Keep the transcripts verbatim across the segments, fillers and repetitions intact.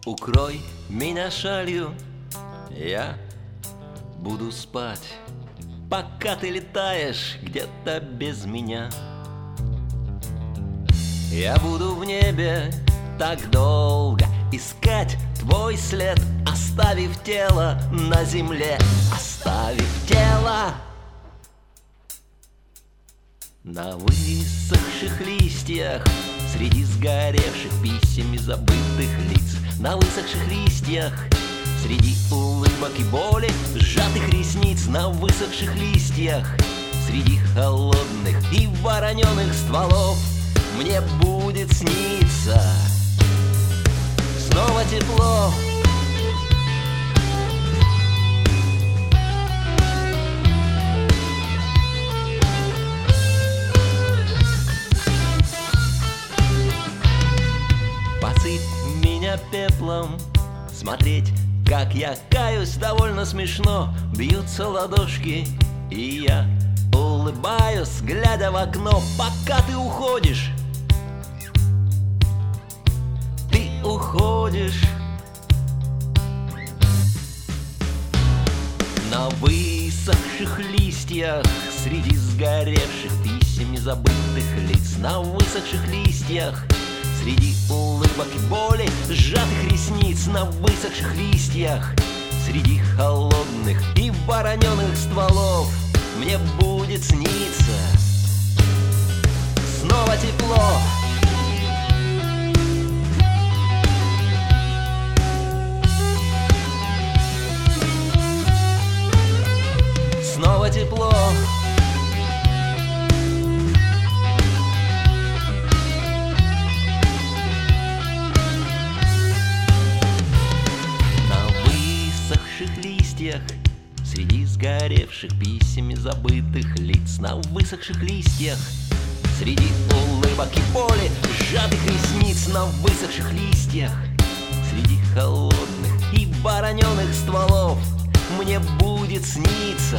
Укрой меня шалью, я буду спать, пока ты летаешь где-то без меня. Я буду в небе так долго искать твой след, оставив тело на земле, оставив тело на высохших листьях, среди сгоревших писем и забытых лиц. На высохших листьях, среди улыбок и боли, сжатых ресниц. На высохших листьях, среди холодных и вороненых стволов, мне будет сниться снова тепло. Посыпь меня пеплом, смотреть, как я каюсь, довольно смешно. Бьются ладошки, и я улыбаюсь, глядя в окно, пока ты уходишь. Ты уходишь. На высохших листьях, среди сгоревших писем и забытых лиц. На высохших листьях, среди улыбок и боли, сжатых ресниц. На высохших листьях, среди холодных и вороненых стволов, мне будет сниться снова тепло. Снова тепло. Среди сгоревших писем и забытых лиц. На высохших листьях, среди улыбок и боли, сжатых ресниц. На высохших листьях, среди холодных и вороненых стволов, мне будет сниться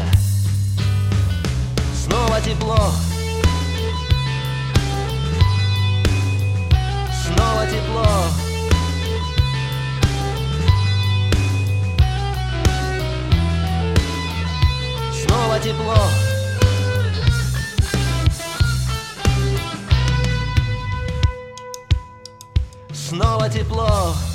снова тепло. Снова тепло. Снова тепло. Снова тепло.